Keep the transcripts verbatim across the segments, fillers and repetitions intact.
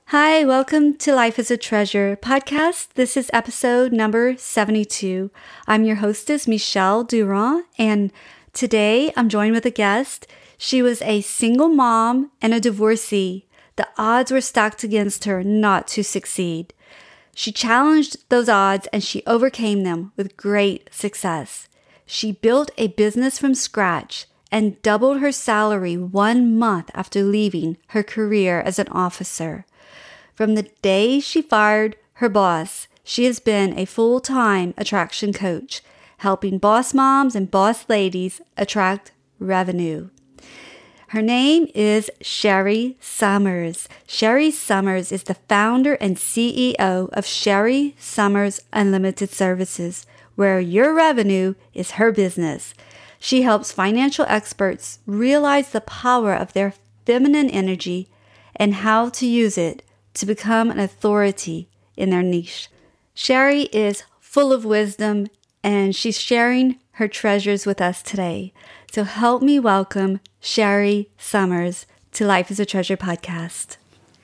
Hi, welcome to Life is a Treasure podcast. This is episode number seventy-two. I'm your hostess, Michelle Durand, and today I'm joined with a guest. She was a single mom and a divorcee. The odds were stacked against her not to succeed. She challenged those odds and she overcame them with great success. She built a business from scratch and doubled her salary one month after leaving her career as an officer. From the day she fired her boss, she has been a full-time attraction coach, helping boss moms and boss ladies attract revenue. Her name is Sherry Summers. Sherry Summers is the founder and C E O of Sherry Summers Unlimited Services, where your revenue is her business. She helps financial experts realize the power of their feminine energy and how to use it to become an authority in their niche. Sherry is full of wisdom and she's sharing her treasures with us today. So help me welcome Sherry Summers to Life is a Treasure podcast.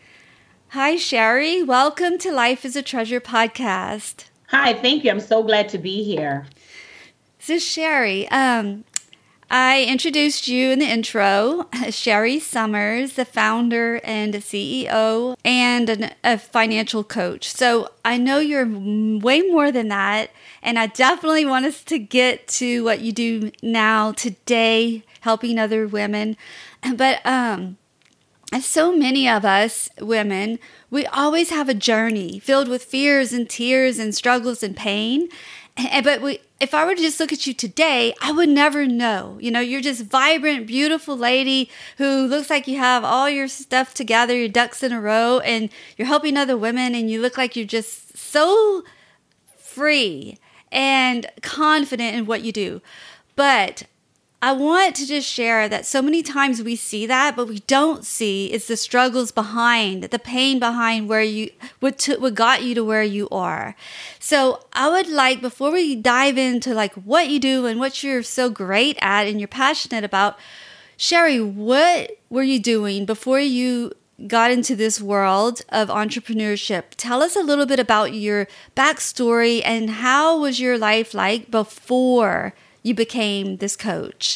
Hi, Sherry. Welcome to Life is a Treasure podcast. Hi, thank you. I'm so glad to be here. So Sherry, um, I introduced you in the intro, Sherry Summers, the founder and C E O and an, a financial coach. So I know you're way more than that, and I definitely want us to get to what you do now today, helping other women. But um, as so many of us women, we always have a journey filled with fears and tears and struggles and pain. And, but we, if I were to just look at you today, I would never know. You know, you're just vibrant, beautiful lady who looks like you have all your stuff together, your ducks in a row, and you're helping other women, and you look like you're just so free and confident in what you do. But I want to just share that so many times we see that, but we don't see is the struggles behind, the pain behind where you, what, to, what got you to where you are. So I would like, before we dive into like what you do and what you're so great at and you're passionate about, Sherry, what were you doing before you got into this world of entrepreneurship? Tell us a little bit about your backstory and how was your life like before you became this coach?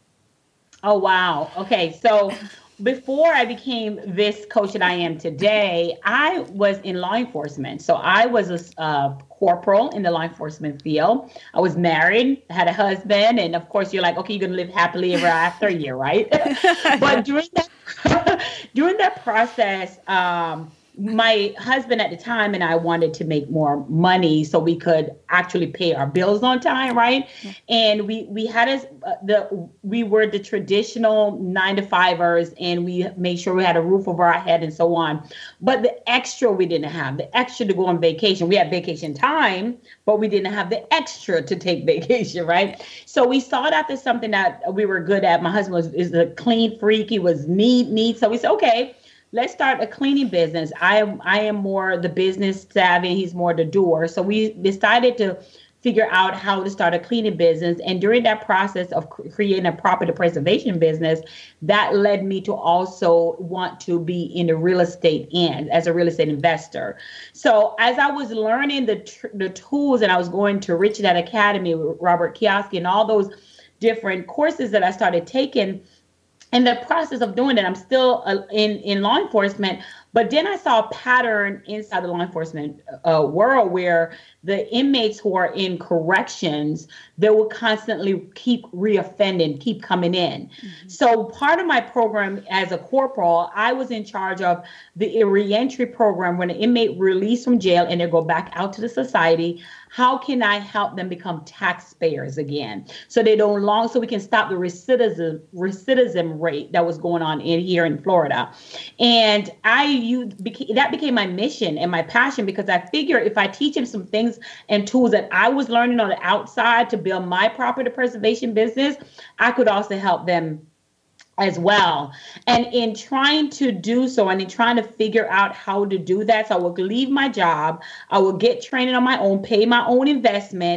Oh, wow. Okay. So before I became this coach that I am today, I was in law enforcement. So I was a uh, corporal in the law enforcement field. I was married, had a husband. And of course, you're like, okay, you're going to live happily ever after a year, right? But during that, during that process, um, my husband at the time and I wanted to make more money so we could actually pay our bills on time, right? Yeah. And we we had us uh, the we were the traditional nine to fivers, and we made sure we had a roof over our head and so on. But the extra we didn't have, the extra to go on vacation. We had vacation time, but we didn't have the extra to take vacation, right? So we sought after something that we were good at. My husband was is a clean freak. He was neat, neat. So we said, okay, let's start a cleaning business. I am I am more the business savvy. He's more the doer. So we decided to figure out how to start a cleaning business. And during that process of cr- creating a property preservation business, that led me to also want to be in the real estate end as a real estate investor. So as I was learning the tr- the tools, and I was going to Rich Dad Academy with Robert Kiyosaki and all those different courses that I started taking, in the process of doing it, I'm still uh, in, in law enforcement, but then I saw a pattern inside the law enforcement uh, world where the inmates who are in corrections, they will constantly keep reoffending, keep coming in. Mm-hmm. So part of my program as a corporal, I was in charge of the reentry program when an inmate released from jail and they go back out to the society. How can I help them become taxpayers again? So they don't long, so we can stop the recidivism recidivism rate that was going on in here in Florida. And I you beca- that became my mission and my passion, because I figure if I teach them some things and tools that I was learning on the outside to build my property preservation business, I could also help them as well. And in trying to do so, and in trying to figure out how to do that, so I will leave my job, I will get training on my own, pay my own investment,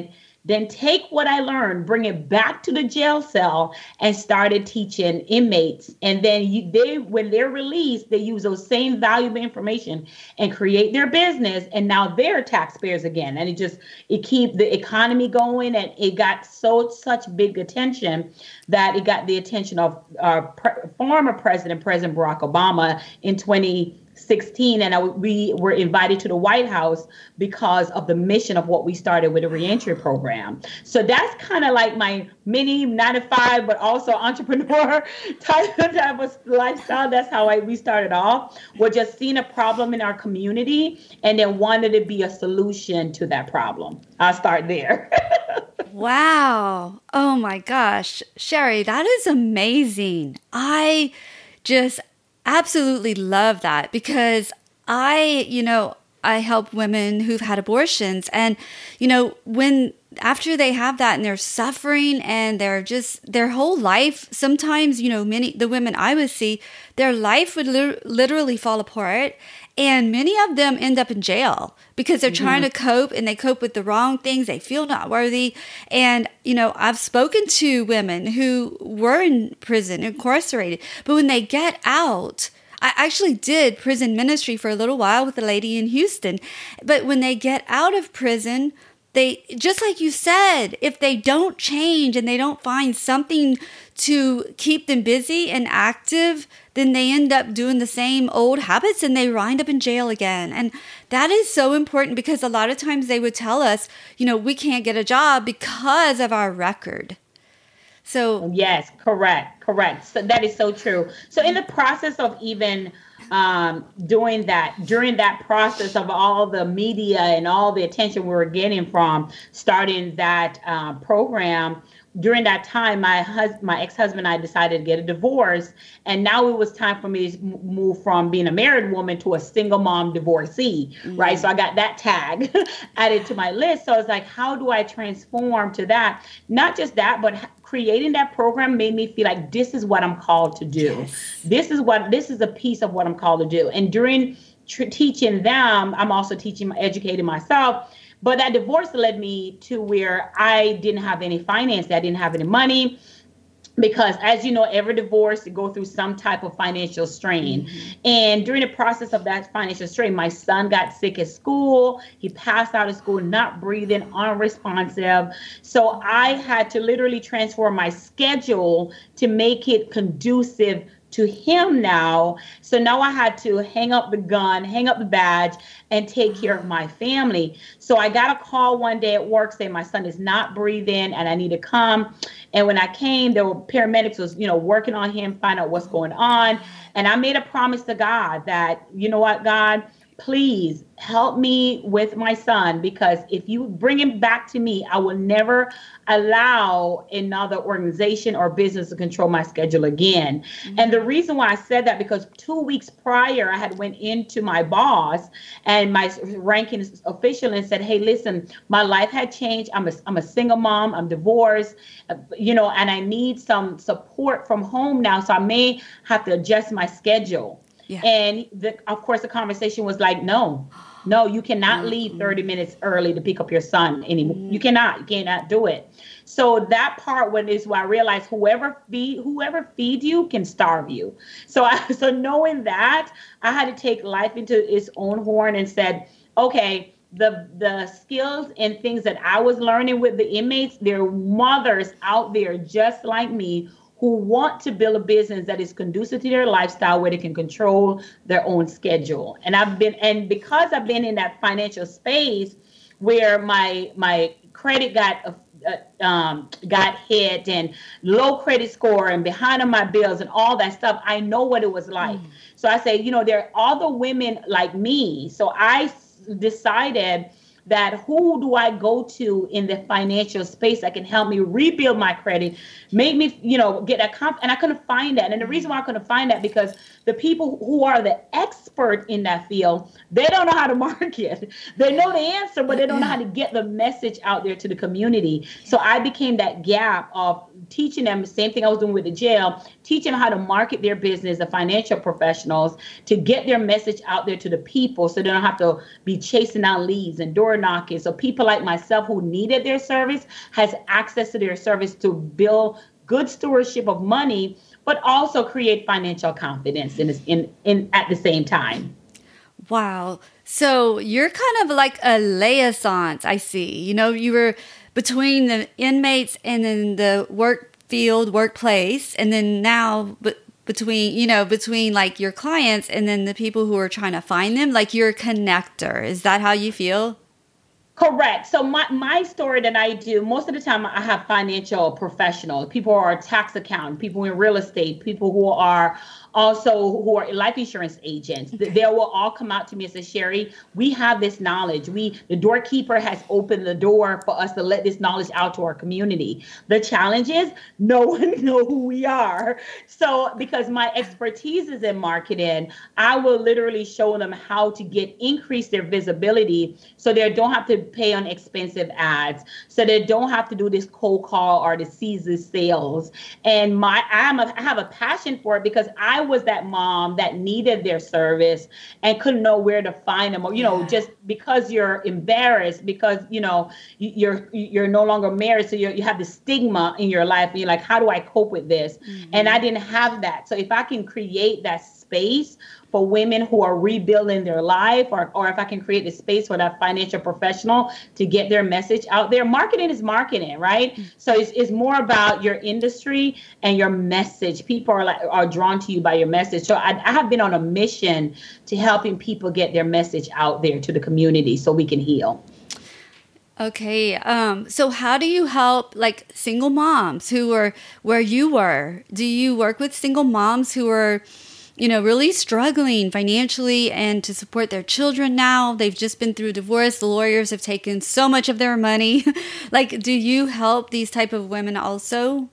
then take what I learned, bring it back to the jail cell, and started teaching inmates. And then you, they, when they're released, they use those same valuable information and create their business. And now they're taxpayers again. And it just, it keep the economy going. And it got so, such big attention that it got the attention of our pre- former president, President Barack Obama, in twenty sixteen, and I, we were invited to the White House because of the mission of what we started with a reentry program. So that's kind of like my mini nine to five, but also entrepreneur type of, type of lifestyle. That's how I, we started off. We're just seeing a problem in our community and then wanted to be a solution to that problem. I'll start there. Wow. Oh my gosh. Sherry, that is amazing. I just absolutely love that because I, you know, I help women who've had abortions, and, you know, when after they have that and they're suffering and they're just their whole life, sometimes, you know, many, the women I would see, their life would li- literally fall apart. And many of them end up in jail because they're mm-hmm. trying to cope and they cope with the wrong things. They feel not worthy. And, you know, I've spoken to women who were in prison, incarcerated, but when they get out, I actually did prison ministry for a little while with a lady in Houston. But when they get out of prison, they, just like you said, if they don't change and they don't find something to keep them busy and active, then they end up doing the same old habits and they wind up in jail again. And that is so important because a lot of times they would tell us, you know, we can't get a job because of our record. So yes, correct, correct. So that is so true. So in the process of even um, doing that, during that process of all the media and all the attention we were getting from starting that uh, program, during that time, my hus- my ex-husband and I decided to get a divorce. And now it was time for me to move from being a married woman to a single mom divorcee, mm-hmm. right? So I got that tag added to my list. So I was like, how do I transform to that? Not just that, but creating that program made me feel like this is what I'm called to do. Yes. This is what, this is a piece of what I'm called to do. And during tr- teaching them, I'm also teaching, educating myself. But that divorce led me to where I didn't have any finance. I didn't have any money because, as you know, every divorce, you go through some type of financial strain. Mm-hmm. And during the process of that financial strain, my son got sick at school. He passed out of school, not breathing, unresponsive. So I had to literally transform my schedule to make it conducive to him now. So now I had to hang up the gun, hang up the badge, and take care of my family. So I got a call one day at work saying my son is not breathing and I need to come. And when I came, there were paramedics was, you know, working on him, find out what's going on. And I made a promise to God that, you know what, God, please help me with my son, because if you bring him back to me, I will never allow another organization or business to control my schedule again. Mm-hmm. And the reason why I said that, because two weeks prior, I had went into my boss and my ranking official and said, hey, listen, my life had changed. I'm a, I'm a single mom. I'm divorced, uh, you know, and I need some support from home now. So I may have to adjust my schedule. Yeah. And the, of course, the conversation was like, no, no, you cannot mm-hmm. leave thirty minutes early to pick up your son anymore. Mm-hmm. You cannot, you cannot do it. So that part when is where I realized whoever feed, whoever feeds you can starve you. So I, so knowing that, I had to take life into its own horn and said, okay, the the skills and things that I was learning with the inmates, there are mothers out there just like me who want to build a business that is conducive to their lifestyle, where they can control their own schedule. And I've been, and because I've been in that financial space where my my credit got uh, um, got hit and low credit score and behind on my bills and all that stuff, I know what it was like. Mm. So I say, you know, there are other women like me. So I decided that who do I go to in the financial space that can help me rebuild my credit, make me, you know, get a comp. And I couldn't find that. And the reason why I couldn't find that, because the people who are the expert in that field, they don't know how to market. They know the answer, but they don't know how to get the message out there to the community. So I became that gap of teaching them the same thing I was doing with the jail, teaching them how to market their business, the financial professionals, to get their message out there to the people so they don't have to be chasing down leads and door door knocking. So people like myself who needed their service has access to their service to build good stewardship of money, but also create financial confidence in, in, in at the same time. Wow. So you're kind of like a liaison, I see. You know, you were between the inmates and then the work field, workplace, and then now but between, you know, between like your clients and then the people who are trying to find them, like you're a connector. Is that how you feel? Correct. So my, my story that I do, most of the time I have financial professionals, people who are tax accountants, people in real estate, people who are also who are life insurance agents. Okay. They will all come out to me and say, Sherry, we have this knowledge. We, the doorkeeper has opened the door for us to let this knowledge out to our community. The challenge is no one knows who we are. So because my expertise is in marketing, I will literally show them how to get increase their visibility so they don't have to pay on expensive ads, so they don't have to do this cold call or the season sales. And my I'm a, I have a passion for it because I was that mom that needed their service and couldn't know where to find them, or you know, yeah. just because you're embarrassed because you know you're you're no longer married, so you you have the stigma in your life, and you're like, how do I cope with this? Mm-hmm. And I didn't have that. So if I can create that space for women who are rebuilding their life, or, or if I can create the space for that financial professional to get their message out there. Marketing is marketing, right? So it's, it's more about your industry and your message. People are like are drawn to you by your message. So I, I have been on a mission to helping people get their message out there to the community so we can heal. Okay. Um, so how do you help like single moms who are where you were? Do you work with single moms who are, you know, really struggling financially and to support their children now? They've just been through divorce. The lawyers have taken so much of their money. Like, do you help these type of women also?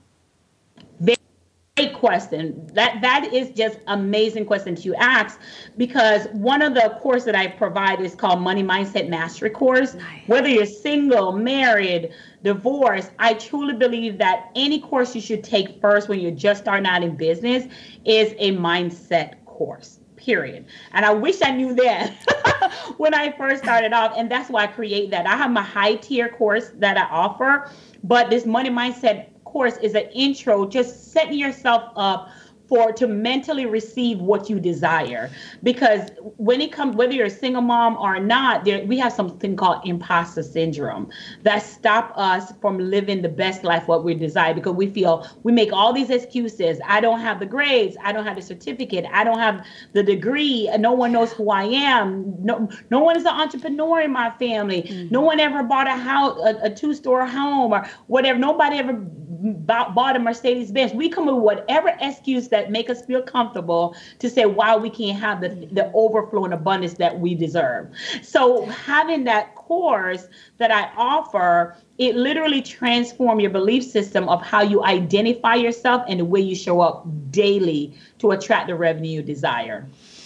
Great question. That that is just amazing question to ask, because one of the course that I provide is called Money Mindset Mastery Course. Nice. Whether you're single, married, divorced, I truly believe that any course you should take first when you're just starting out in business is a mindset course. Period. And I wish I knew that when I first started off. And that's why I create that. I have my high tier course that I offer, but this money mindset course is an intro, just setting yourself up for to mentally receive what you desire. Because when it comes, whether you're a single mom or not, there, we have something called imposter syndrome that stop us from living the best life what we desire, because we feel we make all these excuses. I don't have the grades. I don't have the certificate. I don't have the degree. No one knows who I am. No, no one is an entrepreneur in my family. Mm-hmm. No one ever bought a house, a, a two-store home or whatever. Nobody ever bought, bought a Mercedes Benz. We come with whatever excuse that make us feel comfortable to say why we can't have the, the overflow and abundance that we deserve. So having that course that I offer, it literally transforms your belief system of how you identify yourself and the way you show up daily to attract the revenue you desire.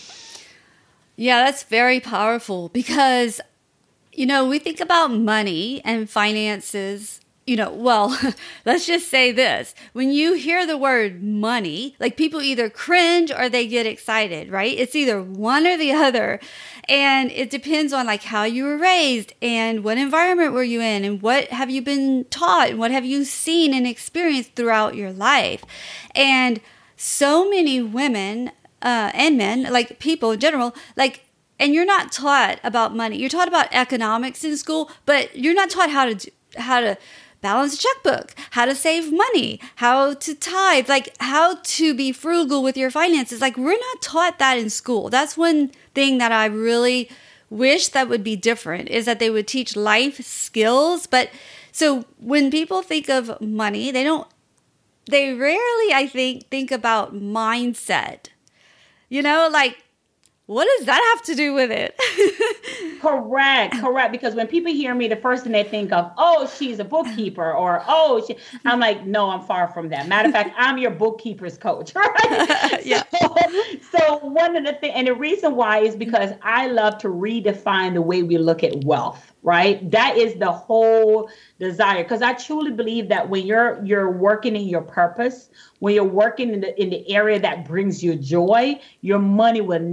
Yeah, that's very powerful because, you know, we think about money and finances. You know, well, let's just say this. When you hear the word money, like people either cringe or they get excited, right? It's either one or the other. And it depends on like how you were raised and what environment were you in and what have you been taught and what have you seen and experienced throughout your life. And so many women uh, and men, like people in general, like, and you're not taught about money. You're taught about economics in school, but you're not taught how to do, how to balance a checkbook, how to save money, how to tithe, like how to be frugal with your finances. Like we're not taught that in school. That's one thing that I really wish that would be different, is that they would teach life skills. But so when people think of money, they don't, they rarely, I think, think about mindset. You know, like, what does that have to do with it? Correct, correct. Because when people hear me, the first thing they think of, oh, she's a bookkeeper, or, oh, she, I'm like, no, I'm far from that. Matter of fact, I'm your bookkeeper's coach, right? Yeah. So, so one of the things, and the reason why is because I love to redefine the way we look at wealth. Right? That is the whole desire. Because I truly believe that when you're you're working in your purpose, when you're working in the in the area that brings you joy, your money will naturally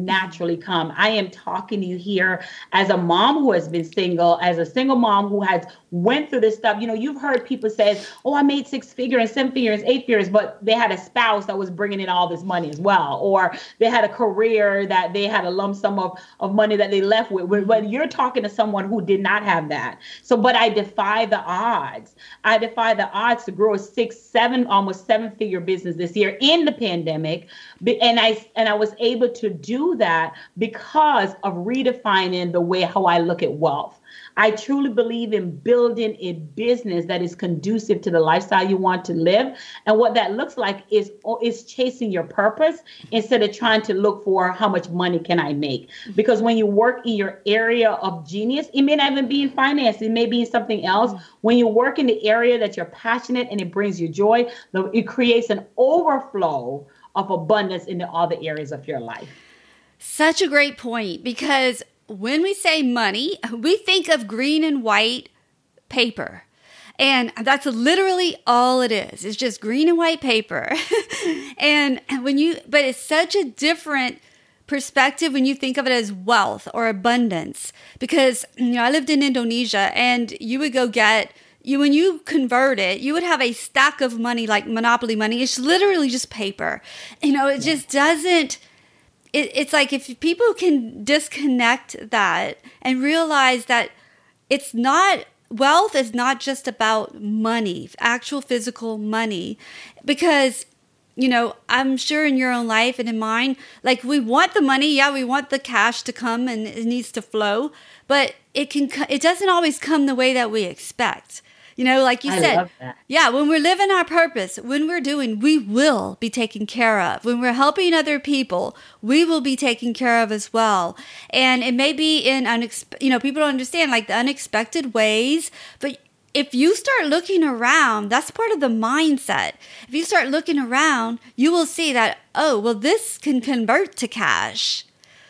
naturally come. I am talking to you here as a mom who has been single, as a single mom who has went through this stuff. You know, you've heard people say, oh, I made six figures, seven figures, eight figures, but they had a spouse that was bringing in all this money as well. Or they had a career that they had a lump sum of, of money that they left with. But you're talking to someone who did not have that. So, but I defy the odds. I defy the odds to grow a six, seven, almost seven figure business this year in the pandemic. And I, and I was able to do that because of redefining the way how I look at wealth. I truly believe in building a business that is conducive to the lifestyle you want to live. And what that looks like is, is chasing your purpose instead of trying to look for how much money can I make. Because when you work in your area of genius, it may not even be in finance. It may be in something else. When you work in the area that you're passionate and it brings you joy, it creates an overflow of abundance in the other areas of your life. Such a great point, because when we say money, we think of green and white paper. And that's literally all it is. It's just green and white paper. and when you, but it's such a different perspective when you think of it as wealth or abundance. Because, you know, I lived in Indonesia, and you would go get, you when you convert it, you would have a stack of money like Monopoly money. It's literally just paper. You know, it just doesn't, It, it's like if people can disconnect that and realize that it's not, wealth is not just about money, actual physical money. Because, you know, I'm sure in your own life and in mine, like we want the money. Yeah, we want the cash to come and it needs to flow. But it can, it doesn't always come the way that we expect. You know, like you I said, love that. Yeah, when we're living our purpose, when we're doing, we will be taken care of. When we're helping other people, we will be taken care of as well. And it may be in, unex- you know, people don't understand like the unexpected ways, but if you start looking around, that's part of the mindset. If you start looking around, you will see that, oh, well, this can convert to cash.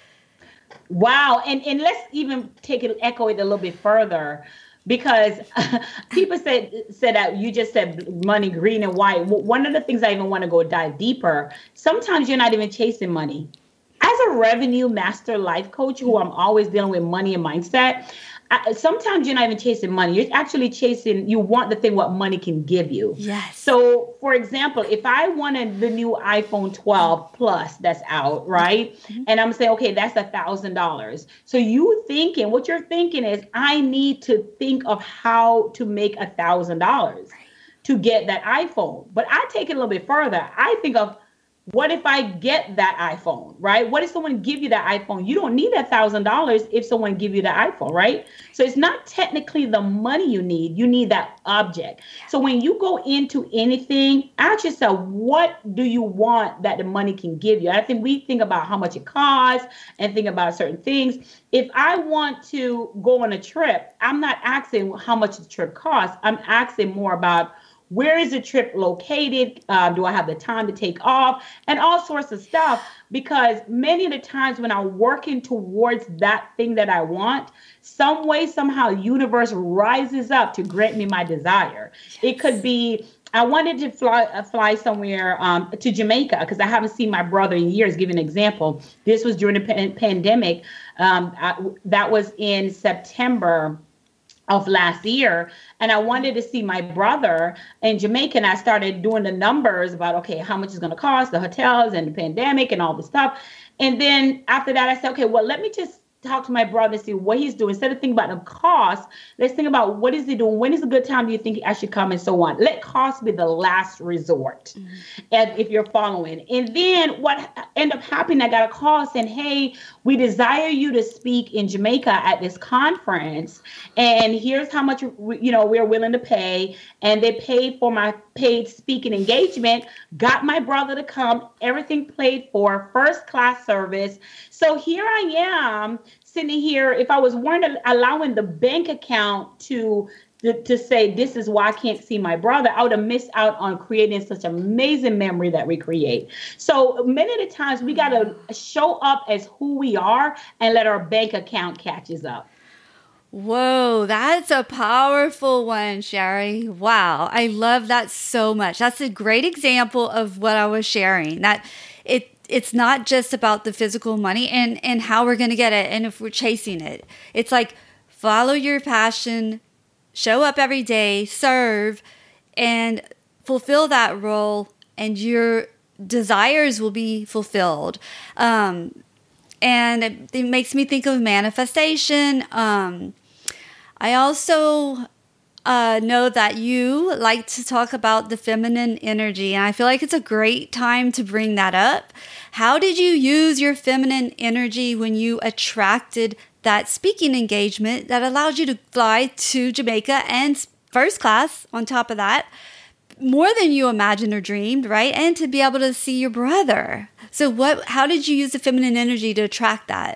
Wow. And, and let's even take it, echo it a little bit further. Because people said said that you just said money, green and white. One of the things I even want to go dive deeper, sometimes you're not even chasing money. As a revenue master life coach, who I'm always dealing with money and mindset, I, sometimes you're not even chasing money. You're actually chasing, you want the thing what money can give you. Yes. So, for example, if I wanted the new iPhone twelve Plus that's out, right? Mm-hmm. And I'm saying, okay, that's a thousand dollars. So you thinking, what you're thinking is, I need to think of how to make a thousand dollars to get that iPhone. But I take it a little bit further. I think of, what if I get that iPhone, right? What if someone give you that iPhone? You don't need that thousand dollars if someone give you the iPhone, right? So it's not technically the money you need. You need that object. So when you go into anything, ask yourself, what do you want that the money can give you? I think we think about how much it costs and think about certain things. If I want to go on a trip, I'm not asking how much the trip costs. I'm asking more about, where is the trip located? Uh, do I have the time to take off? And all sorts of stuff. Because many of the times when I'm working towards that thing that I want, some way, somehow, universe rises up to grant me my desire. Yes. It could be, I wanted to fly uh, fly somewhere um, to Jamaica because I haven't seen my brother in years. Give an example. This was during the pan- pandemic. Um, I, that was in September of last year. And I wanted to see my brother in Jamaica. And I started doing the numbers about, okay, how much it's going to cost, the hotels and the pandemic and all this stuff. And then after that, I said, okay, well, let me just talk to my brother and see what he's doing. Instead of thinking about the cost, let's think about what is he doing? When is a good time do you think I should come and so on? Let cost be the last resort. Mm-hmm. And if you're following. And then what ended up happening, I got a call saying, hey, we desire you to speak in Jamaica at this conference. And here's how much, you know, we're willing to pay. And they paid for my paid speaking engagement, got my brother to come, everything paid for, first class service. So here I am sitting here. If I was weren't allowing the bank account to, to to say this is why I can't see my brother, I would have missed out on creating such amazing memory that we create. So many of the times we got to show up as who we are and let our bank account catch us up. Whoa, that's a powerful one, Sherry. Wow, I love that so much. That's a great example of what I was sharing. That it it's not just about the physical money and, and how we're going to get it and if we're chasing it. It's like follow your passion, show up every day, serve, and fulfill that role, and your desires will be fulfilled. Um, and it, it makes me think of manifestation. Um, I also uh, know that you like to talk about the feminine energy, and I feel like it's a great time to bring that up. How did you use your feminine energy when you attracted that speaking engagement that allowed you to fly to Jamaica and first class on top of that, more than you imagined or dreamed, right? And to be able to see your brother. So what, how did you use the feminine energy to attract that?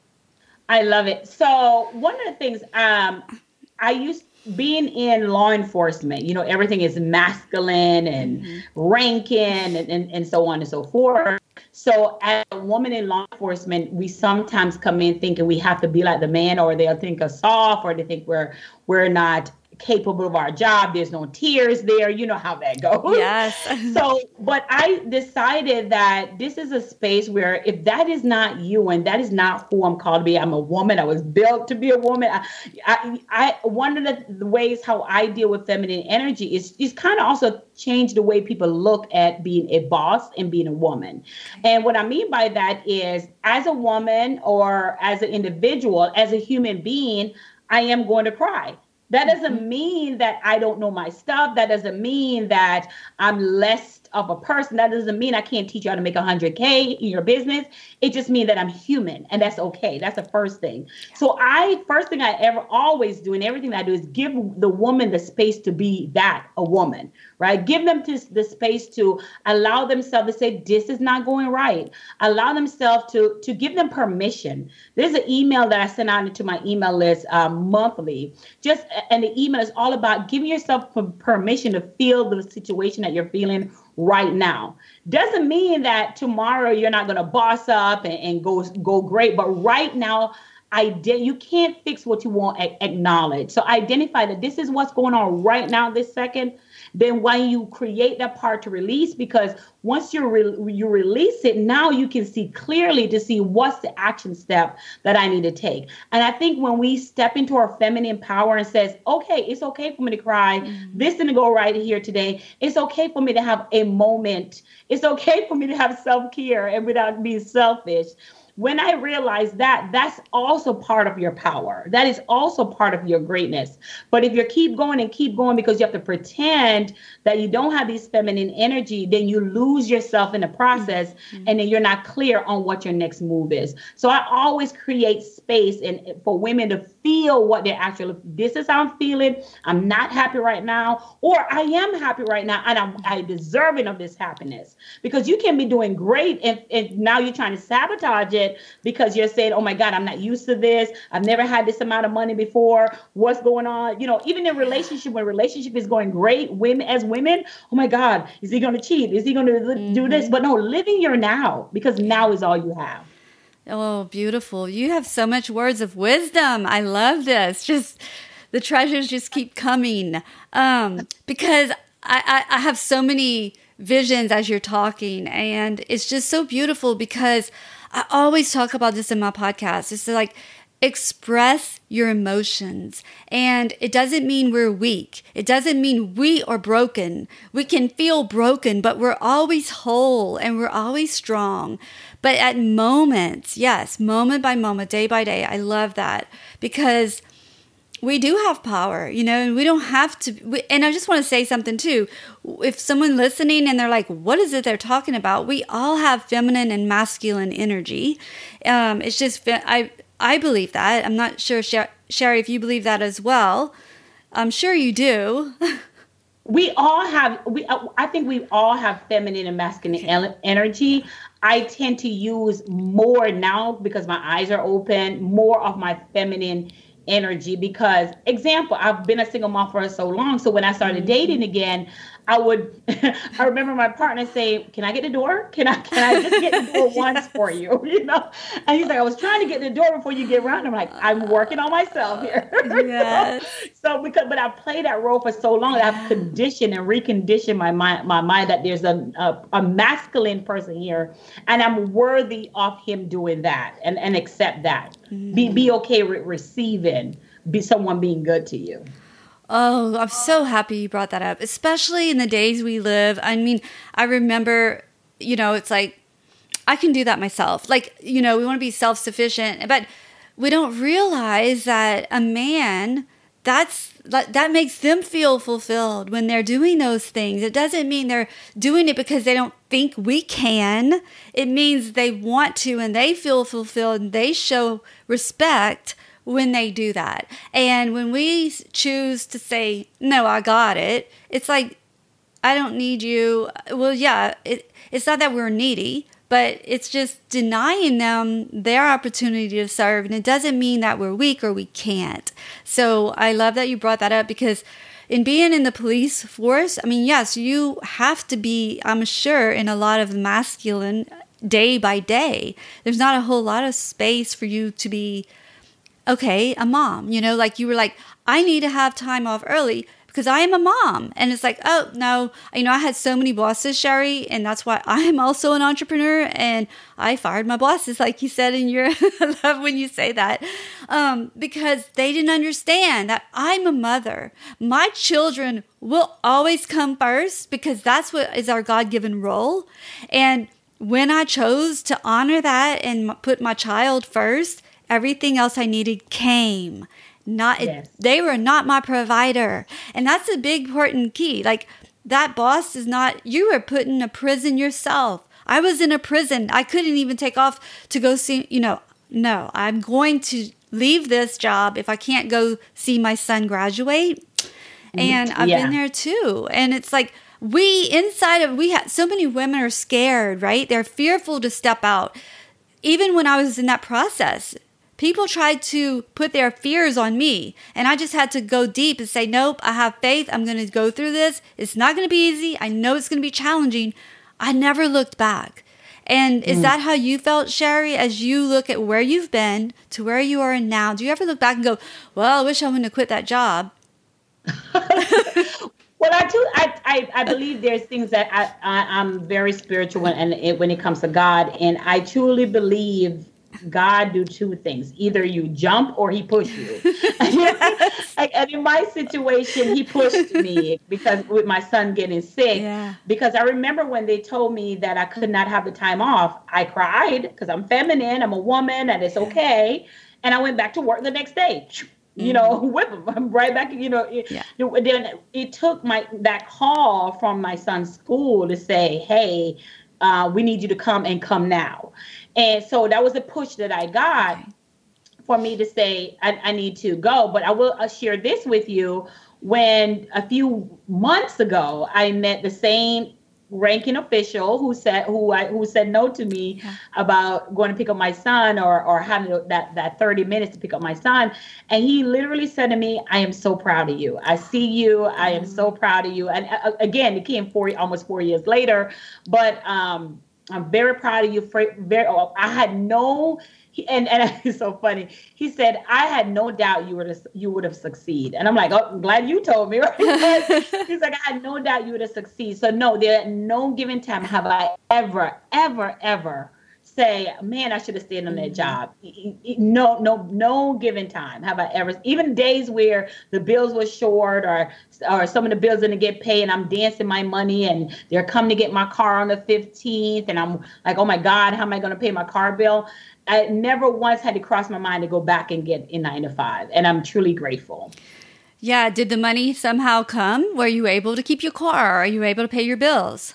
I love it. So one of the things, um, I used being in law enforcement, you know, everything is masculine and mm-hmm. ranking and, and, and so on and so forth. So as a woman in law enforcement, we sometimes come in thinking we have to be like the man, or they'll think us soft, or they think we're we're not capable of our job. There's no tears there. You know how that goes. Yes. So, but I decided that this is a space where if that is not you and that is not who I'm called to be, I'm a woman. I was built to be a woman. I, I, I one of the, the ways how I deal with feminine energy is, is kind of also change the way people look at being a boss and being a woman. And what I mean by that is, as a woman or as an individual, as a human being, I am going to cry. That doesn't mean that I don't know my stuff. That doesn't mean that I'm less of a person. That doesn't mean I can't teach you how to make one hundred K in your business. It just means that I'm human, and that's okay. That's the first thing. So I, first thing I ever always do, and everything I do, is give the woman the space to be that, a woman, right? Give them to, the space to allow themselves to say, this is not going right. Allow themselves to, to give them permission. There's an email that I send out into my email list um, monthly. Just, and the email is all about giving yourself permission to feel the situation that you're feeling right now. Doesn't mean that tomorrow you're not going to boss up and, and go go great, but right now, ide- you can't fix what you won't a- acknowledge. So identify that this is what's going on right now, this second. Then when you create that part to release, because once you re- you release it, now you can see clearly to see what's the action step that I need to take. And I think when we step into our feminine power and says, okay, it's okay for me to cry. Mm-hmm. This didn't go right here today. It's okay for me to have a moment. It's okay for me to have self-care and without being selfish. When I realize that, that's also part of your power. That is also part of your greatness. But if you keep going and keep going because you have to pretend that you don't have this feminine energy, then you lose yourself in the process, mm-hmm. and then you're not clear on what your next move is. So I always create space and for women to feel what they're actually, this is how I'm feeling. I'm not happy right now, or I am happy right now, and I'm I deserving of this happiness. Because you can be doing great, and, and now you're trying to sabotage it because you're saying, oh my God, I'm not used to this. I've never had this amount of money before. What's going on? You know, even in relationship, when relationship is going great, women as women, oh my God, is he going to cheat? Is he going to mm-hmm. do this? But no, living your now, because now is all you have. Oh, beautiful. You have so much words of wisdom. I love this. Just the treasures just keep coming. Um, because I, I, I have so many visions as you're talking, and it's just so beautiful because I always talk about this in my podcast. It's like, express your emotions. And it doesn't mean we're weak. It doesn't mean we are broken. We can feel broken, but we're always whole and we're always strong. But at moments, yes, moment by moment, day by day, I love that because we do have power, you know, and we don't have to. We, and I just want to say something too. If someone listening and they're like, what is it they're talking about? We all have feminine and masculine energy. Um, it's just, I, I believe that. I'm not sure, Sherry, if you believe that as well. I'm sure you do. We all have, we. I think we all have feminine and masculine energy. I tend to use more now because my eyes are open, more of my feminine energy because, example, I've been a single mom for so long. So when I started dating again, I would, I remember my partner say, can I get the door? Can I, can I just get the door once for you? You know? And he's like, I was trying to get the door before you get around. I'm like, I'm working on myself here. Yes. so, so because, but I played that role for so long that I've conditioned and reconditioned my mind, my mind that there's a, a, a masculine person here and I'm worthy of him doing that and, and accept that. Mm-hmm. Be, be okay with receiving, be someone being good to you. Oh, I'm so happy you brought that up, especially in the days we live. I mean, I remember, you know, it's like, I can do that myself. Like, you know, we want to be self-sufficient, but we don't realize that a man, that's, that makes them feel fulfilled when they're doing those things. It doesn't mean they're doing it because they don't think we can. It means they want to and they feel fulfilled and they show respect when they do that. And when we choose to say, no, I got it, it's like, I don't need you. Well, yeah, it, it's not that we're needy, but it's just denying them their opportunity to serve. And it doesn't mean that we're weak or we can't. So I love that you brought that up because in being in the police force, I mean, yes, you have to be, I'm sure, in a lot of masculine day by day. There's not a whole lot of space for you to be okay, a mom, you know, like you were like, I need to have time off early because I am a mom. And it's like, oh, no, you know, I had so many bosses, Sherry, and that's why I am also an entrepreneur. And I fired my bosses, like you said in your, I love when you say that, um, because they didn't understand that I'm a mother. My children will always come first because that's what is our God-given role. And when I chose to honor that and put my child first, everything else I needed came. Not yes. it, they were not my provider. And that's a big important key. Like that boss is not, you were put in a prison yourself. I was in a prison. I couldn't even take off to go see, you know, no, I'm going to leave this job if I can't go see my son graduate. And I've yeah. been there too. And it's like, we inside of, we had so many women are scared, right? They're fearful to step out. Even when I was in that process, people tried to put their fears on me, and I just had to go deep and say, nope, I have faith. I'm going to go through this. It's not going to be easy. I know it's going to be challenging. I never looked back. And is mm. that how you felt, Sherry, as you look at where you've been to where you are now? Do you ever look back and go, well, I wish I wouldn't have quit that job? Well, I do. I, I, I believe there's things that I, I, I'm very spiritual and it, when it comes to God, and I truly believe God do two things. Either you jump or he push you. Yes. And in my situation, he pushed me because with my son getting sick, yeah. because I remember when they told me that I could not have the time off, I cried because I'm feminine, I'm a woman, and it's okay. And I went back to work the next day. You know, whip him. I'm right back. You know, yeah. it, then it took my that call from my son's school to say, "Hey, uh, we need you to come and come now." And so that was a push that I got okay. for me to say I, I need to go. But I will I'll share this with you. When a few months ago, I met the same ranking official who said who I who said no to me yeah. about going to pick up my son or or having that that thirty minutes to pick up my son, and he literally said to me, "I am so proud of you. I see you. I am so proud of you." And uh, again, it came four almost four years later, but um, I'm very proud of you. For very, oh, I had no. And and it's so funny. He said, "I had no doubt you would have you would have succeed." And I'm like, "Oh, I'm glad you told me." Right? He's like, "I had no doubt you would have succeed." So no, there at no given time have I ever, ever, ever say, "Man, I should have stayed on that job." No, no, no given time have I ever. Even days where the bills were short, or or some of the bills didn't get paid, and I'm dancing my money, and they're coming to get my car on the fifteenth, and I'm like, "Oh my God, how am I going to pay my car bill?" I never once had to cross my mind to go back and get a nine to five. And I'm truly grateful. Yeah. Did the money somehow come? Were you able to keep your car? Are you able to pay your bills?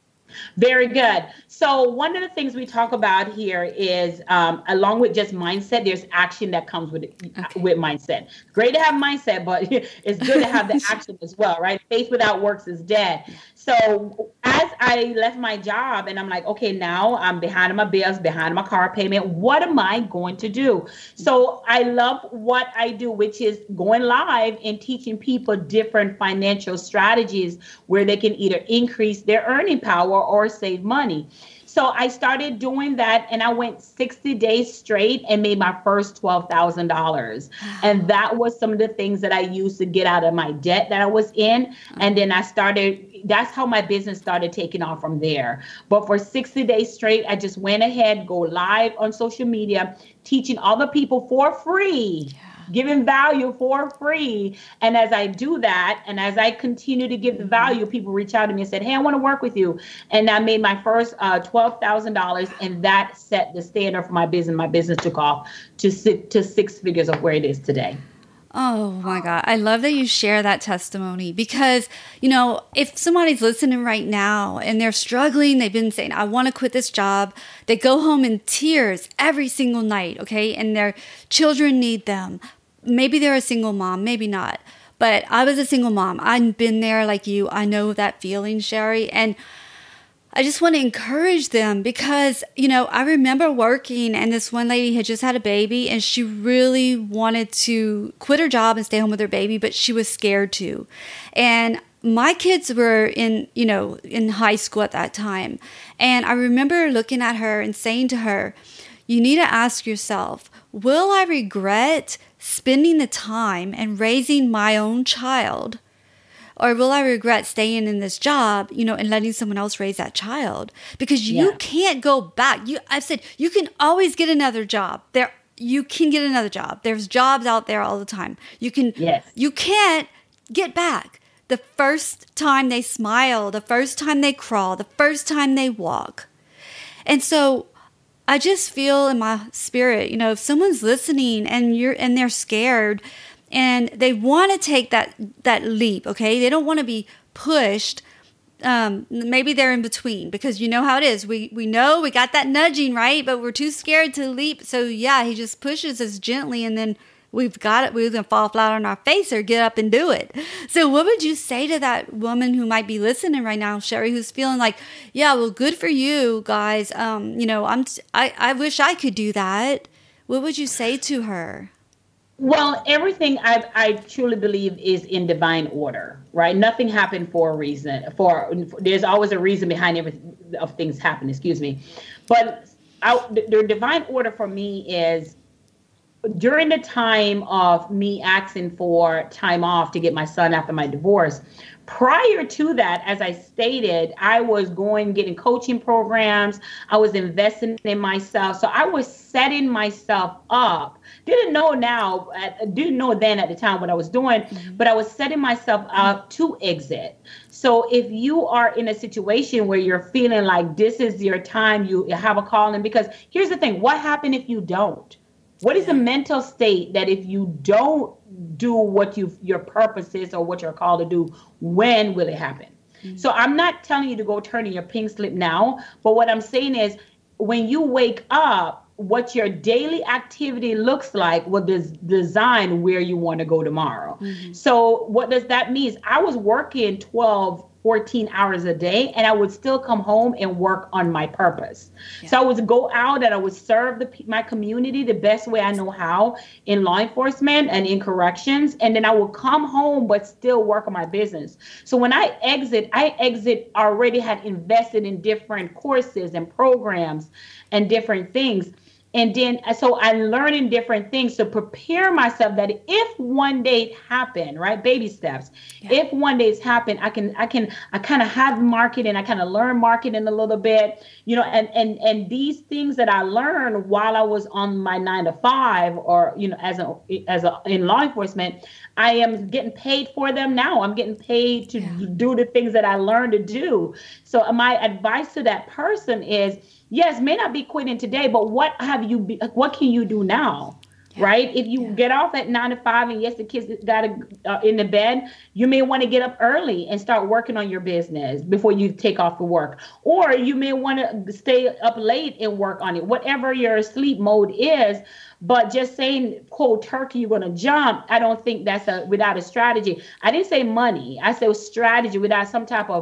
Very good. So one of the things we talk about here is, um, along with just mindset, there's action that comes with it, okay. with mindset. Great to have mindset, but it's good to have the action as well, right? Faith without works is dead. So as I left my job and I'm like, okay, now I'm behind on my bills, behind on my car payment. What am I going to do? So I love what I do, which is going live and teaching people different financial strategies where they can either increase their earning power or save money. So I started doing that, and I went sixty days straight and made my first twelve thousand dollars. And that was some of the things that I used to get out of my debt that I was in. And then I started, that's how my business started taking off from there. But for sixty days straight, I just went ahead, go live on social media, teaching other people for free. Yeah. Giving value for free. And as I do that, and as I continue to give the value, people reach out to me and said, hey, I want to work with you. And I made my first uh, twelve thousand dollars, and that set the standard for my business. My business took off to six, to six figures of where it is today. Oh my God. I love that you share that testimony because, you know, if somebody's listening right now and they're struggling, they've been saying, I want to quit this job. They go home in tears every single night. Okay. And their children need them. Maybe they're a single mom, maybe not. But I was a single mom. I've been there like you. I know that feeling, Sherry. And I just want to encourage them because, you know, I remember working and this one lady had just had a baby and she really wanted to quit her job and stay home with her baby, but she was scared to. And my kids were in, you know, in high school at that time. And I remember looking at her and saying to her, you need to ask yourself, will I regret spending the time and raising my own child? Or will I regret staying in this job, you know, and letting someone else raise that child? Because you yeah. can't go back. You, I've said you can always get another job. There, you can get another job. There's jobs out there all the time. You can, yes. you can't get back. The first time they smile, the first time they crawl, the first time they walk. And so I just feel in my spirit, you know, if someone's listening and you're and they're scared and they want to take that that leap, okay? They don't want to be pushed. Um, maybe they're in between because you know how it is. We we know we got that nudging, right? But we're too scared to leap. So yeah, he just pushes us gently and then we've got it. We're going to fall flat on our face or get up and do it. So what would you say to that woman who might be listening right now, Sherry, who's feeling like, yeah, well, good for you guys. Um, you know, I'm, I, I wish I could do that. What would you say to her? Well, everything I, I truly believe is in divine order, right? Nothing happened for a reason. For there's always a reason behind everything of things happen. Excuse me, but I, the, the divine order for me is during the time of me asking for time off to get my son after my divorce. Prior to that, as I stated, I was going, getting coaching programs. I was investing in myself. So I was setting myself up. Didn't know now, didn't know then at the time what I was doing, mm-hmm. but I was setting myself up to exit. So if you are in a situation where you're feeling like this is your time, you have a calling, because here's the thing, what happened if you don't? What is the mental state that if you don't do what you your purpose is or what you're called to do, when will it happen? Mm-hmm. So I'm not telling you to go turn in your pink slip now, but what I'm saying is when you wake up, what your daily activity looks like will des- design where you want to go tomorrow. Mm-hmm. So what does that mean? I was working twelve, fourteen hours a day, and I would still come home and work on my purpose. Yeah. So I would go out and I would serve the, my community the best way I know how in law enforcement and in corrections. And then I would come home, but still work on my business. So when I exit, I exit already had invested in different courses and programs and different things. And then, so I'm learning different things to prepare myself that if one day it happened, right, baby steps, yeah. if one day it's happened, I can, I can, I kind of have marketing, I kind of learn marketing a little bit, you know, and, and, and these things that I learned while I was on my nine to five or, you know, as a, as a, in law enforcement, I am getting paid for them now. I'm getting paid to yeah. do the things that I learned to do. So my advice to that person is, yes, may not be quitting today, but what have you, be, what can you do now? Yeah. Right? If you yeah. get off at nine to five and yes, the kids got to uh, in the bed, you may want to get up early and start working on your business before you take off for work. Or you may want to stay up late and work on it, whatever your sleep mode is. But just saying cold turkey, you're going to jump, I don't think that's a without a strategy. I didn't say money. I said strategy without some type of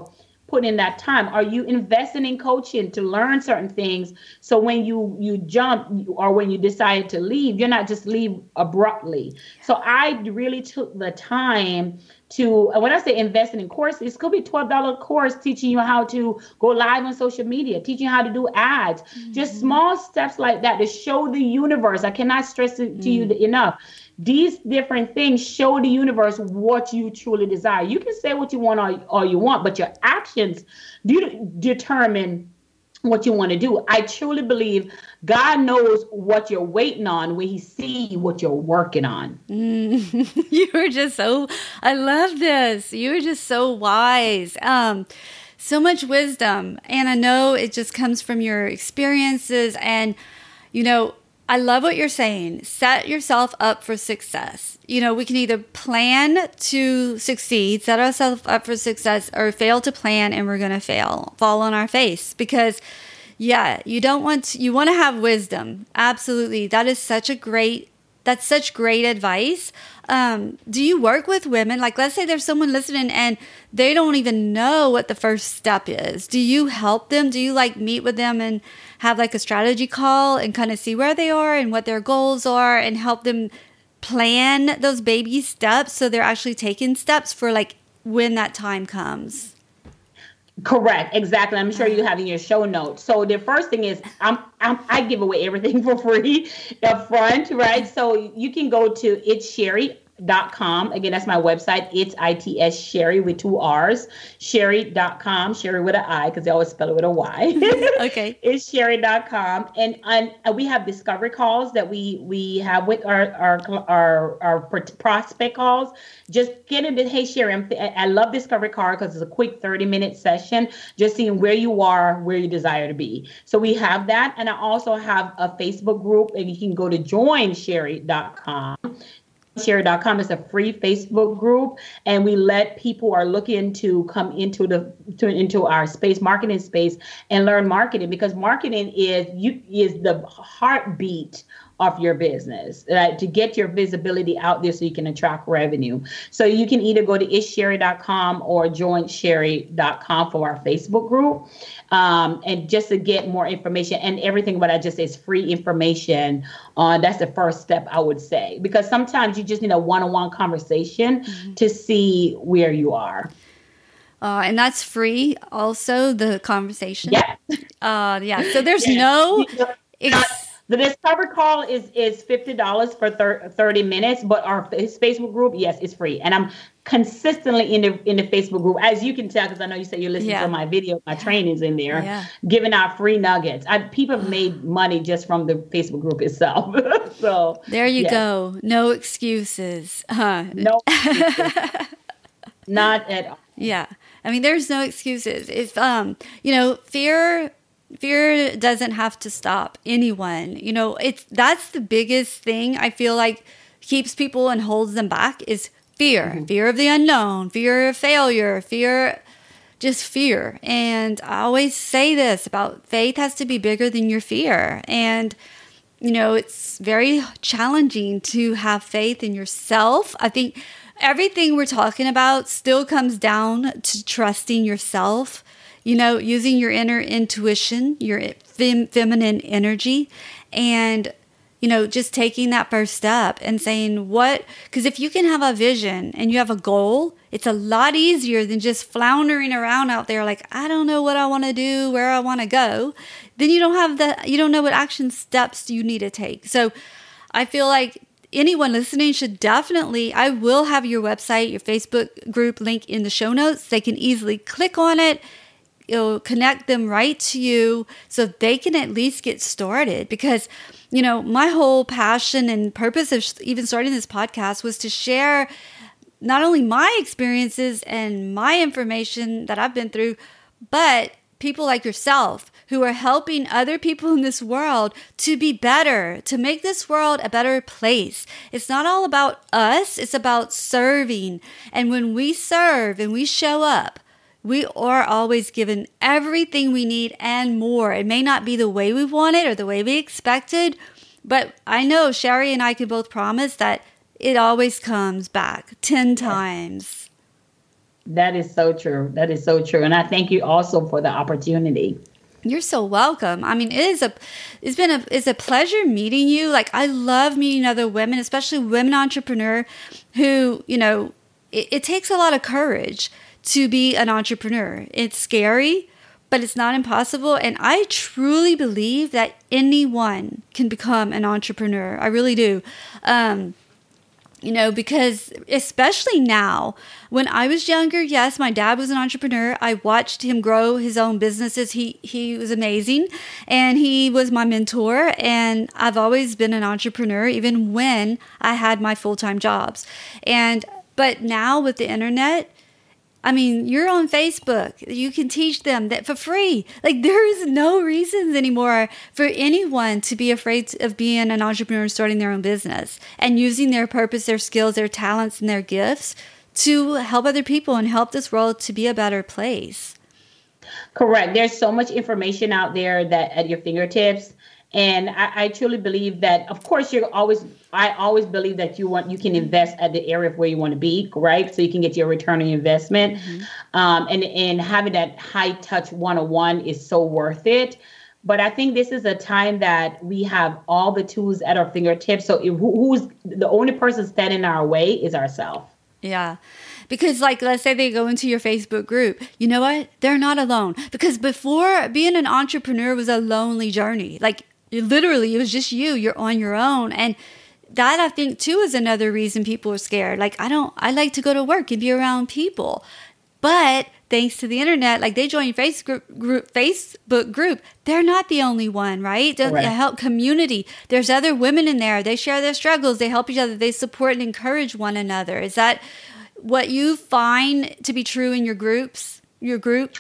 putting in that time? Are you investing in coaching to learn certain things? So when you you jump or when you decide to leave, you're not just leave abruptly. So I really took the time to, when I say investing in courses, it's going to be twelve dollars course teaching you how to go live on social media, teaching you how to do ads, mm-hmm. just small steps like that to show the universe. I cannot stress it to mm-hmm. you enough. These different things show the universe what you truly desire. You can say what you want all, all you want, but your actions do determine what you want to do. I truly believe God knows what you're waiting on when he sees what you're working on. Mm. You were just so, I love this. You were just so wise. Um, so much wisdom. And I know it just comes from your experiences. And, you know, I love what you're saying. Set yourself up for success. You know, we can either plan to succeed, set ourselves up for success, or fail to plan and we're going to fail, fall on our face. Because, yeah, you don't want to, you want to have wisdom. Absolutely. That is such a great, that's such great advice. Um, do you work with women? Like, let's say there's someone listening and they don't even know what the first step is. Do you help them? Do you like meet with them and have like a strategy call and kind of see where they are and what their goals are and help them plan those baby steps so they're actually taking steps for like when that time comes? Correct. Exactly. I'm sure you have in your show notes. So the first thing is I'm, I'm I give away everything for free up front, right? So you can go to it's sherry dot com. Again, that's my website. It's I T S Sherry with two R's. Sherry dot com. Sherry with an I because they always spell it with a Y. Okay. It's Sherry dot com. And, and we have discovery calls that we we have with our our our, our prospect calls. Just get into, hey, Sherry, I'm, I love discovery call because it's a quick thirty minute session, just seeing where you are, where you desire to be. So we have that. And I also have a Facebook group and you can go to join sherry dot com. Sherry dot com is a free Facebook group, and we let people who are looking to come into the to, into our space, marketing space, and learn marketing, because marketing is you is the heartbeat of your business, right? To get your visibility out there so you can attract revenue. So you can either go to it's sherry dot com or join sherry dot com for our Facebook group. Um, and just to get more information, and everything what I just said is free information. Uh, that's the first step, I would say, because sometimes you just need a one-on-one conversation mm-hmm. to see where you are. Uh, and that's free also, the conversation. Yeah. Uh, yeah. So there's no... Ex- The discovery call is is fifty dollars for thir- thirty minutes, but our his Facebook group, yes, it's free. And I'm consistently in the in the Facebook group, as you can tell, because I know you say you listen yeah. to my video, my trainings in there, yeah. giving out free nuggets. I, people have made money just from the Facebook group itself. So there you yes. go. No excuses. Huh? No excuses. Not at all. Yeah. I mean, there's no excuses. If, um, you know, fear... Fear doesn't have to stop anyone. You know, it's that's the biggest thing I feel like keeps people and holds them back is fear. Mm-hmm. Fear of the unknown, fear of failure, fear, just fear. And I always say this about faith has to be bigger than your fear. And, you know, it's very challenging to have faith in yourself. I think everything we're talking about still comes down to trusting yourself. You know, using your inner intuition, your fem- feminine energy, and, you know, just taking that first step and saying what, because if you can have a vision and you have a goal, it's a lot easier than just floundering around out there like, I don't know what I want to do, where I want to go. Then you don't have the, you don't know what action steps you need to take. So I feel like anyone listening should definitely, I will have your website, your Facebook group link in the show notes. They can easily click on it. It'll connect them right to you so they can at least get started. Because, you know, my whole passion and purpose of even starting this podcast was to share not only my experiences and my information that I've been through, but people like yourself who are helping other people in this world to be better, to make this world a better place. It's not all about us. It's about serving. And when we serve and we show up, we are always given everything we need and more. It may not be the way we wanted or the way we expected, but I know Sherry and I can both promise that it always comes back ten times. That is so true. That is so true. And I thank you also for the opportunity. You're so welcome. I mean, it is a, it's been a, it's a pleasure meeting you. Like, I love meeting other women, especially women entrepreneur who, you know, it, it takes a lot of courage to be an entrepreneur. It's scary, but it's not impossible. And I truly believe that anyone can become an entrepreneur. I really do. Um, You know, because especially now, when I was younger, yes, my dad was an entrepreneur. I watched him grow his own businesses. He he was amazing, and he was my mentor. And I've always been an entrepreneur, even when I had my full-time jobs. And but now with the internet, I mean, you're on Facebook. You can teach them that for free. Like, there is no reasons anymore for anyone to be afraid of being an entrepreneur and starting their own business and using their purpose, their skills, their talents, and their gifts to help other people and help this world to be a better place. Correct. There's so much information out there that at your fingertips. And I, I truly believe that, of course, you're always, I always believe that you want, you can invest at the area of where you want to be, right? So you can get your return on investment. Mm-hmm. Um, and, and having that high touch one-on-one is so worth it. But I think this is a time that we have all the tools at our fingertips. So if, who, who's the only person standing in our way is ourselves. Yeah. Because, like, let's say they go into your Facebook group. You know what? They're not alone. Because before, being an entrepreneur was a lonely journey. Like, literally, it was just you. You're on your own. And that, I think, too, is another reason people are scared. Like, I don't, I like to go to work and be around people. But thanks to the internet, like, they join Facebook group, Facebook group. They're not the only one, right? They right. help community. There's other women in there. They share their struggles. They help each other. They support and encourage one another. Is that what you find to be true in your groups, your group?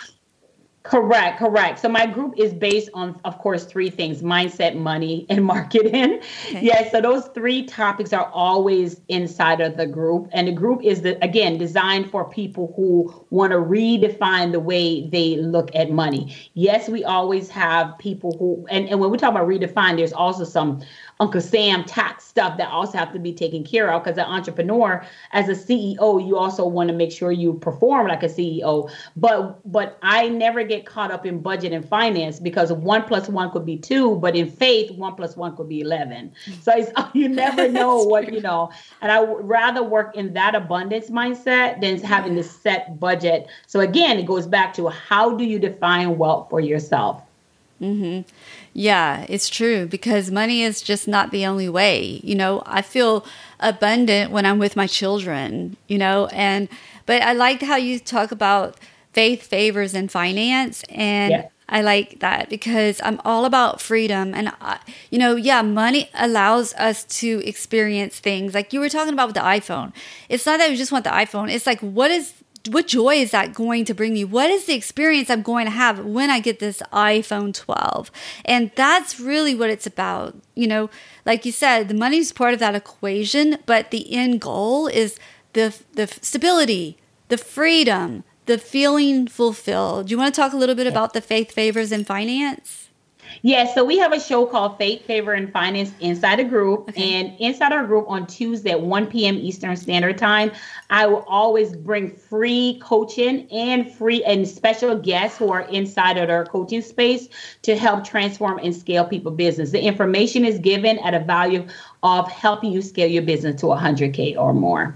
Correct, correct. So my group is based on, of course, three things: mindset, money, and marketing. Okay. Yes, so those three topics are always inside of the group. And the group is, the, again, designed for people who want to redefine the way they look at money. Yes, we always have people who, and, and when we talk about redefine, there's also some Uncle Sam tax stuff that also have to be taken care of, because an entrepreneur, as a C E O, you also want to make sure you perform like a C E O. But but I never get caught up in budget and finance, because one plus one could be two, but in faith, one plus one could be eleven. So it's, you never know what, you know, and I would rather work in that abundance mindset than having to set budget. So again, it goes back to, how do you define wealth for yourself? Mm-hmm. Yeah, it's true, because money is just not the only way. You know, I feel abundant when I'm with my children, you know, and, but I like how you talk about faith, favors, and finance. And yeah. I like that, because I'm all about freedom. And, I, you know, yeah, money allows us to experience things like you were talking about with the iPhone. It's not that we just want the iPhone. It's like, what is What joy is that going to bring me? What is the experience I'm going to have when I get this iPhone twelve? And that's really what it's about. You know, like you said, the money is part of that equation, but the end goal is the the stability, the freedom, the feeling fulfilled. Do you want to talk a little bit about the faith, favors, and finance? Yeah, so we have a show called Faith, Favor, and Finance inside a group. Okay. And inside our group on Tuesday at one p.m. Eastern Standard Time, I will always bring free coaching and free and special guests who are inside of our coaching space to help transform and scale people's business. The information is given at a value of helping you scale your business to one hundred K or more.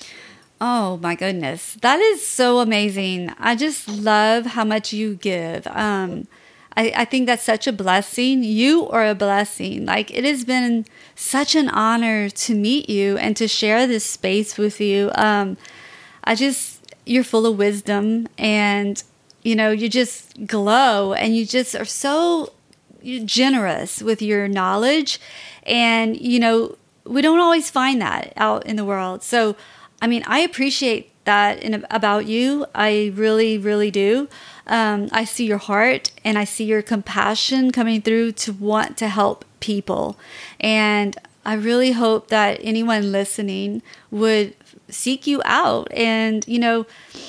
Oh my goodness. That is so amazing. I just love how much you give. Um, I, I think that's such a blessing. You are a blessing. Like, it has been such an honor to meet you and to share this space with you. Um, I just, you're full of wisdom, and, you know, you just glow, and you just are so generous with your knowledge. And, you know, we don't always find that out in the world. So, I mean, I appreciate that in, about you. I really, really do. Um, I see your heart, and I see your compassion coming through to want to help people. And I really hope that anyone listening would seek you out and, you know,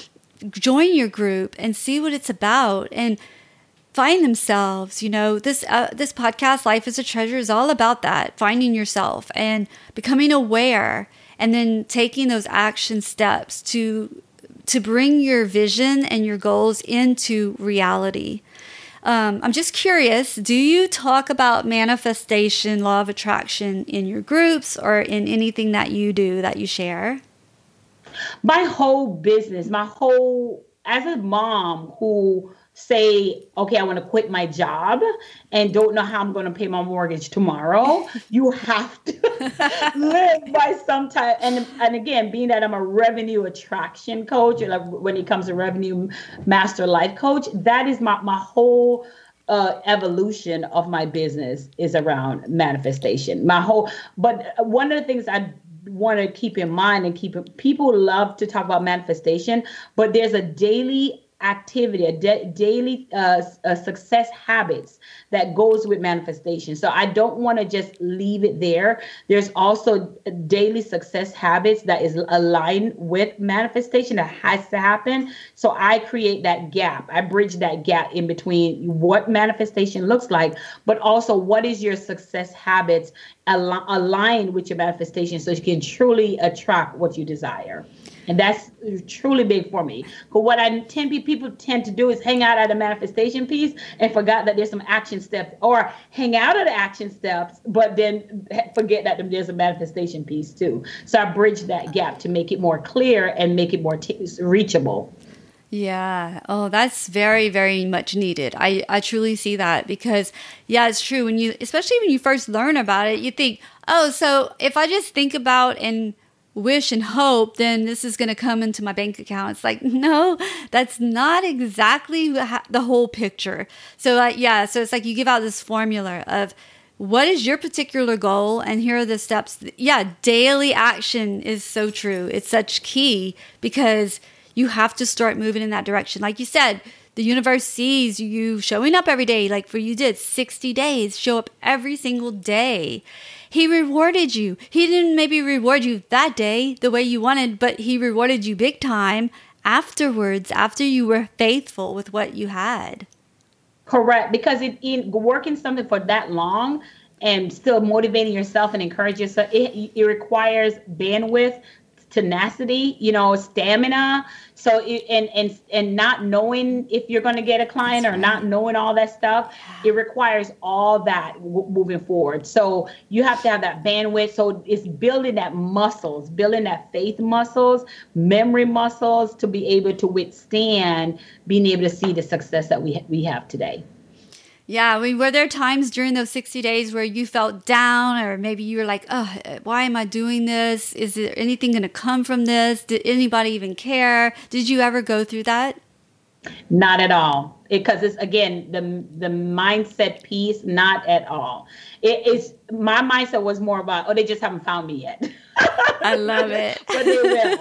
join your group and see what it's about and find themselves. You know, this uh, this podcast, Life is a Treasure, is all about that, finding yourself and becoming aware, and then taking those action steps to to bring your vision and your goals into reality. Um, I'm just curious, do you talk about manifestation, law of attraction in your groups or in anything that you do that you share? My whole business, my whole, as a mom who say, okay, I want to quit my job and don't know how I'm going to pay my mortgage tomorrow, you have to live by some type. And, and again, being that I'm a revenue attraction coach, like when it comes to revenue master life coach, that is my, my whole uh, evolution of my business is around manifestation. My whole, but one of the things I want to keep in mind and keep people love to talk about manifestation, but there's a daily activity, a da- daily uh, uh, success habits that goes with manifestation. So I don't want to just leave it there. There's also daily success habits that is aligned with manifestation that has to happen. So I create that gap. I bridge that gap in between what manifestation looks like, but also what is your success habits al- aligned with your manifestation so you can truly attract what you desire. And that's truly big for me. But what I tend people tend to do is hang out at a manifestation piece and forgot that there's some action steps, or hang out at the action steps, but then forget that there's a manifestation piece too. So I bridge that gap to make it more clear and make it more t- reachable. Yeah. Oh, that's very, very much needed. I, I truly see that because, yeah, it's true. When you, especially when you first learn about it, you think, oh, so if I just think about and wish and hope, then this is going to come into my bank account. It's like, no, that's not exactly the whole picture. So like, yeah, so it's like you give out this formula of what is your particular goal and here are the steps. Yeah, daily action is so true. It's such key because you have to start moving in that direction. Like you said, the universe sees you showing up every day, like for you did sixty days, show up every single day. He rewarded you. He didn't maybe reward you that day the way you wanted, but he rewarded you big time afterwards, after you were faithful with what you had. Correct. Because it, in working something for that long and still motivating yourself and encouraging yourself, it, it requires bandwidth, tenacity, you know, stamina. So, it, and, and, and not knowing if you're going to get a client That's or right. not knowing all that stuff, it requires all that w- moving forward. So you have to have that bandwidth. So it's building that muscles, building that faith muscles, memory muscles to be able to withstand being able to see the success that we ha- we have today. Yeah, I mean, were there times during those sixty days where you felt down or maybe you were like, oh, why am I doing this? Is there anything going to come from this? Did anybody even care? Did you ever go through that? Not at all. Because it, it's, again, the the mindset piece, not at all. It, it's my mindset was more about, oh, they just haven't found me yet. I love it. But they will.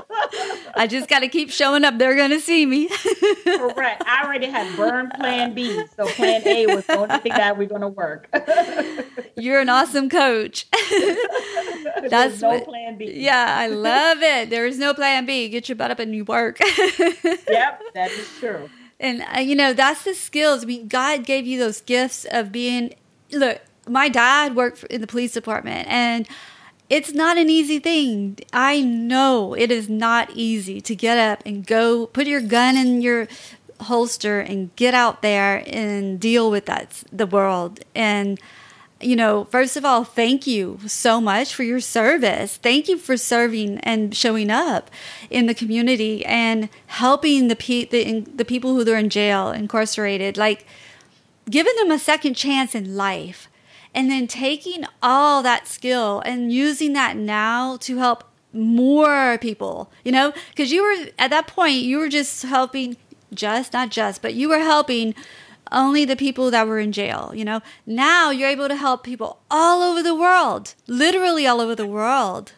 I just got to keep showing up. They're going to see me. Correct. I already had burned plan B. So plan A was the only thing that we're going to work. You're an awesome coach. That's There's no what, plan B. Yeah, I love it. There is no plan B. Get your butt up and you work. Yep, that is true. And, uh, you know, that's the skills. I mean, God gave you those gifts of being, look, my dad worked in the police department and it's not an easy thing. I know it is not easy to get up and go put your gun in your holster and get out there and deal with that, the world. And, you know, first of all, thank you so much for your service. Thank you for serving and showing up in the community and helping the pe- the, the people who are in jail, incarcerated, like giving them a second chance in life. And then taking all that skill and using that now to help more people, you know, because you were at that point, you were just helping, just, not just, but you were helping only the people that were in jail, you know. Now you're able to help people all over the world, literally all over the world.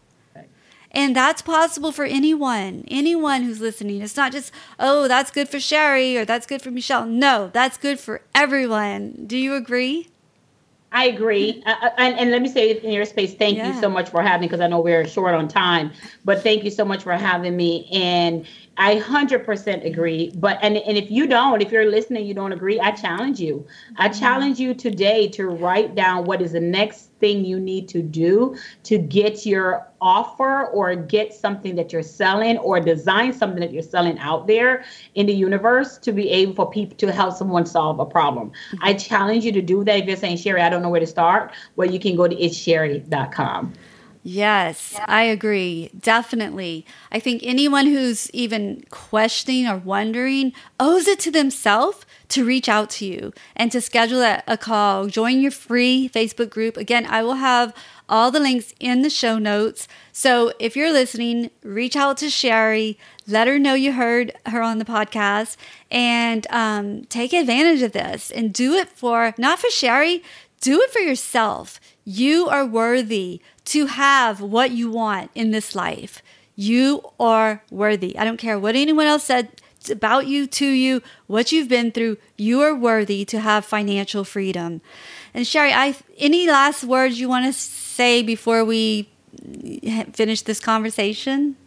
And that's possible for anyone, anyone who's listening. It's not just, oh, that's good for Sherry or that's good for Michelle. No, that's good for everyone. Do you agree? I agree. Uh, and, and let me say in your space, thank yeah. you so much for having me because I know we're short on time, but thank you so much for having me. And I one hundred percent agree. But and, and if you don't, if you're listening, you don't agree, I challenge you. I challenge you today to write down what is the next thing you need to do to get your offer or get something that you're selling or design something that you're selling out there in the universe to be able for people to help someone solve a problem. Mm-hmm. I challenge you to do that. If you're saying, Sherry, I don't know where to start, well, you can go to it's sherry dot com. Yes, I agree. Definitely. I think anyone who's even questioning or wondering owes it to themselves to reach out to you and to schedule a, a call. Join your free Facebook group. Again, I will have all the links in the show notes. So if you're listening, reach out to Sherry. Let her know you heard her on the podcast and um, take advantage of this and do it for, not for Sherry, do it for yourself. You are worthy to have what you want in this life. You are worthy. I don't care what anyone else said about you, to you, what you've been through. You are worthy to have financial freedom. And Sherry, I any last words you want to say before we finish this conversation?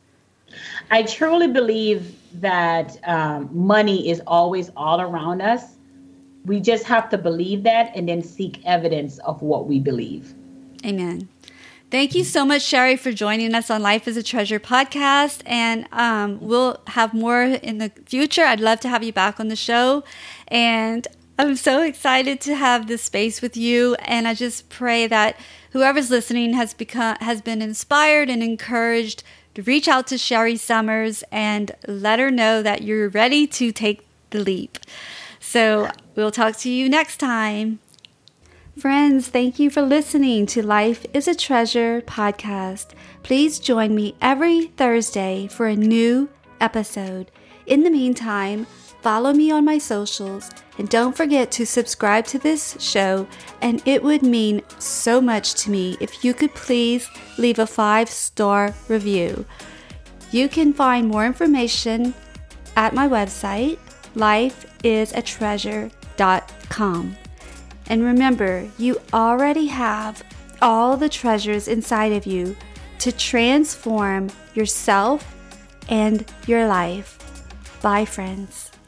I truly believe that um, money is always all around us. We just have to believe that and then seek evidence of what we believe. Amen. Thank you so much, Sherry, for joining us on Life is a Treasure podcast. And um, we'll have more in the future. I'd love to have you back on the show. And I'm so excited to have this space with you. And I just pray that whoever's listening has become has been inspired and encouraged to reach out to Sherry Summers and let her know that you're ready to take the leap. So we'll talk to you next time. Friends, thank you for listening to Life is a Treasure podcast. Please join me every Thursday for a new episode. In the meantime, follow me on my socials and don't forget to subscribe to this show. And it would mean so much to me if you could please leave a five-star review. You can find more information at my website, life is a treasure dot com. And remember, you already have all the treasures inside of you to transform yourself and your life. Bye, friends.